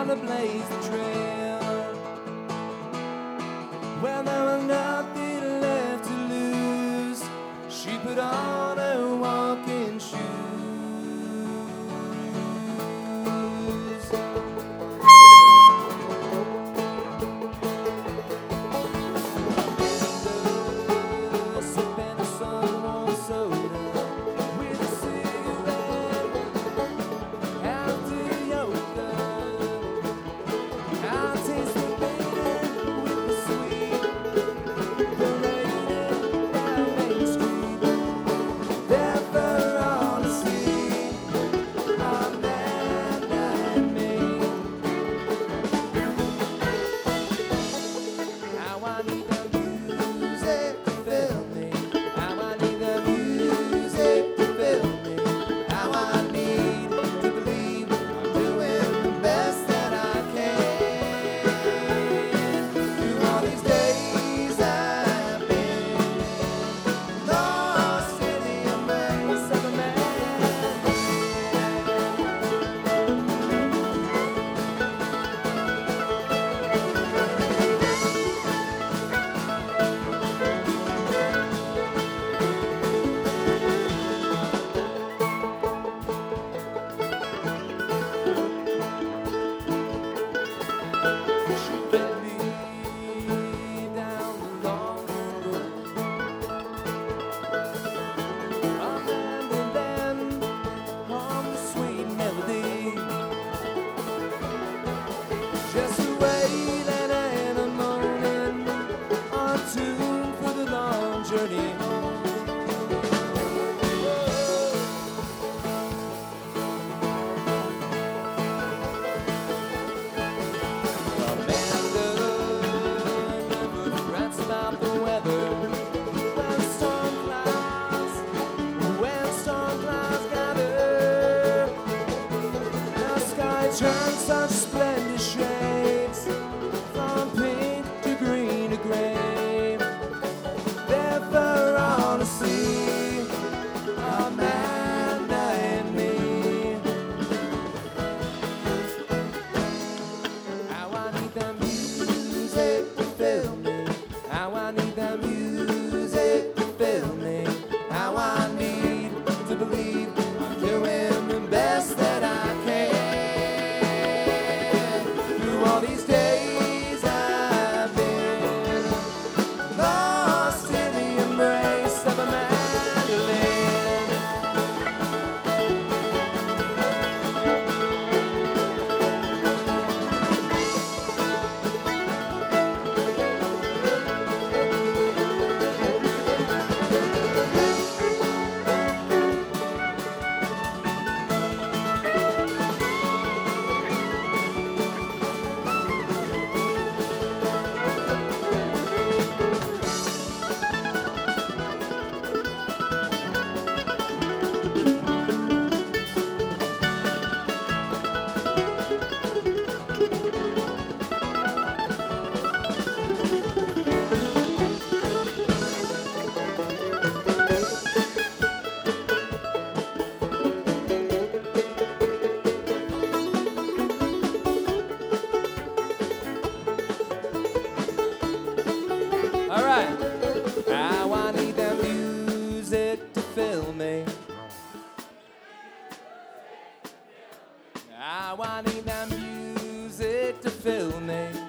trying to blaze the trail. When there was nothing left to lose, she put on her walking shoes. Sipping a sun-warm soda with a cigarette after yoga. I taste the bitter with the sweet, parading down Main Street. Never on the scene, Amanda and me. Now I need the music to fill me. Now I need the music to fill me. Now I need to believe I'm doing the best that I can. Through all these days I've been lost in the embrace of a man. She led me down the long road, abandoned on the sweet melody. Just a wailing and a moaning, on tune for the long journey home. Amanda never regrets about the weather. When storm clouds gather, the sky turns such splendid shades, from pink to green to gray. Never on the sea, Amanda and me. Now I need the music to fill me. Now I need the music to fill me. Now I need to believe I'm doing the best that I can. Through all these days I've been lost in the embrace of a mandolin. All right. Now I need the music to fill me. Now I need the music to fill me.